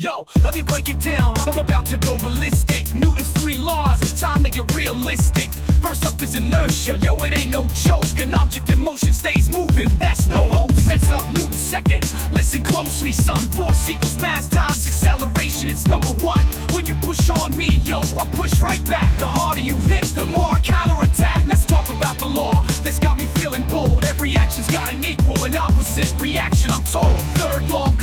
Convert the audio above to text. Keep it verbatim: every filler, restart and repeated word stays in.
Yo, let me break it down, I'm about to go ballistic. Newton's three laws, it's time to get realistic. First up is inertia, yo, it ain't no joke. An object in motion stays moving, that's no hope. Sets up Newton's second, listen closely, son. Force equals mass times acceleration, it's number one. When you push on me, yo, I push right back. The harder you hit, the more I counterattack. Let's talk about the law, that's got me feeling bold. Every action's got an equal and opposite reaction, I'm told. Third law